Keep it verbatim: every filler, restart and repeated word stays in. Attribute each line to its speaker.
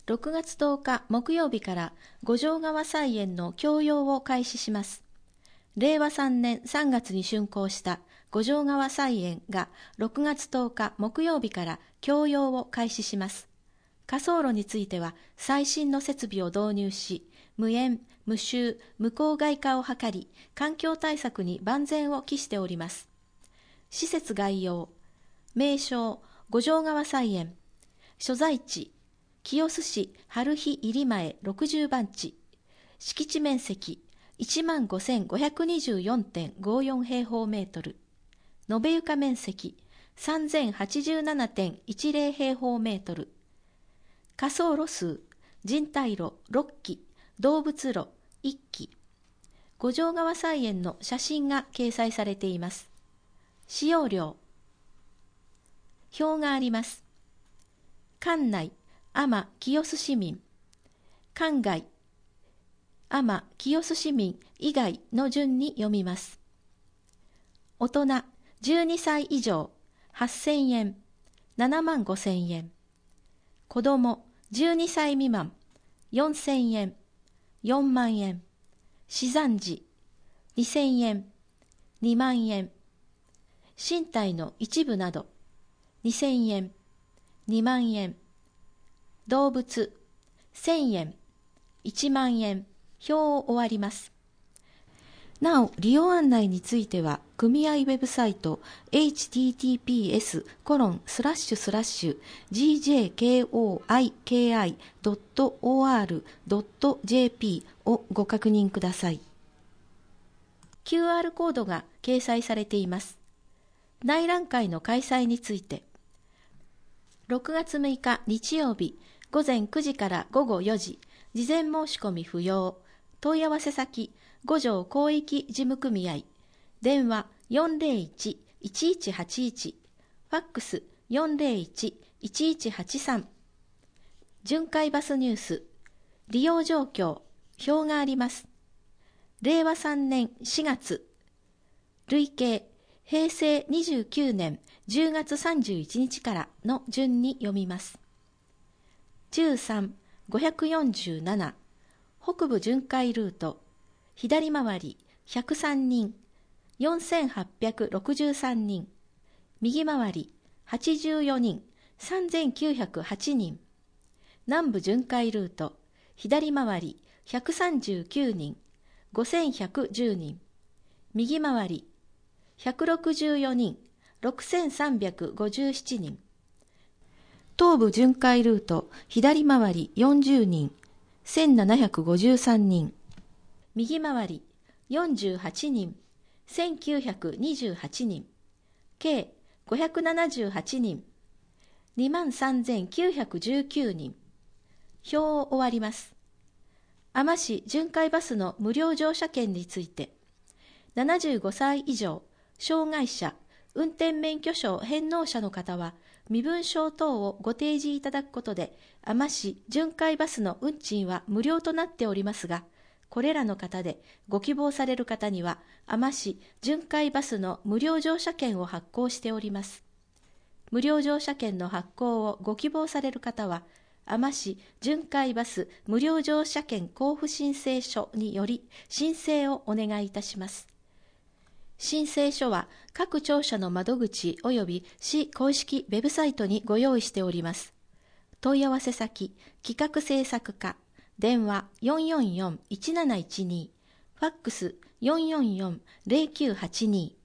Speaker 1: ろくがつとおか木曜日から五条川菜園の供用を開始します。れいわさんねんさんがつに竣工した五条川菜園がろくがつとおか木曜日から供用を開始します。火葬炉については最新の設備を導入し、無煙、無臭、無公害化を図り、環境対策に万全を期しております。施設概要、名称、五条川菜園、所在地、清須市春日入前ろくじゅうばんち、敷地面積 いちまんごせんごひゃくにじゅうよんてんごよん 平方メートル、延べ床面積 さんぜんはちじゅうななてんいちぜろ 平方メートル、火葬炉数、人体炉ろっき、動物炉いっき、五条川菜園の写真が掲載されています。使用料、表があります。館内、安間清須市民、館外、安間清須市民以外の順に読みます。大人じゅうにさい以上はっせんえん、ななまんごせんえん。子供じゅうにさい未満よんせんえん、よんまんえん。死産時にせんえん、にまんえん。身体の一部などにせんえん、にまんえん。動物せんえん、いちまんえん。表を終わります。なお、利用案内については、組合ウェブサイト エイチティーティーピーエスコロンスラッシュスラッシュジージェーケーオーアイケーアイドットオーアールドットジェーピー をご確認ください。キューアール コードが掲載されています。内覧会の開催について、ろくがつむいか日曜日ごぜんくじからごごよじ、事前申し込み不要。問い合わせ先、五条広域事務組合、電話 よんぜろいちいちいちはちいち、ファックス よんぜろいちいちいちはちさん。巡回バスニュース、利用状況、表があります。れいわさんねんしがつ、累計、へいせいにじゅうきゅうねんじゅうがつさんじゅういちにちからの順に読みます。じゅうさん、ごひゃくよんじゅうなな、北部巡回ルート、左回りひゃくさんにん、よんせんはっぴゃくろくじゅうさんにん、右回りはちじゅうよにん、さんぜんきゅうひゃくはちにん、南部巡回ルート、左回りひゃくさんじゅうきゅうにん、ごせんひゃくじゅうにん、右回りひゃくろくじゅうよにん、ろくせんさんびゃくごじゅうななにん、東部巡回ルート、左回りよんじゅうにん、せんななひゃくごじゅうさんにん、右回りよんじゅうはちにん、せんきゅうひゃくにじゅうはちにん、計ごひゃくななじゅうはちにん、にまんさんぜんきゅうひゃくじゅうきゅうにん。表を終わります。安間市巡回バスの無料乗車券について、ななじゅうごさい以上、障害者、運転免許証返納者の方は、身分証等をご提示いただくことで、安間市巡回バスの運賃は無料となっておりますが、これらの方でご希望される方には、安間市巡回バスの無料乗車券を発行しております。無料乗車券の発行をご希望される方は、安間市巡回バス無料乗車券交付申請書により申請をお願いいたします。申請書は各庁舎の窓口及び市公式ウェブサイトにご用意しております。問い合わせ先、企画制作課、電話 よんよんよんいちなないちに、ファックス よんよんよんぜろきゅうはちに。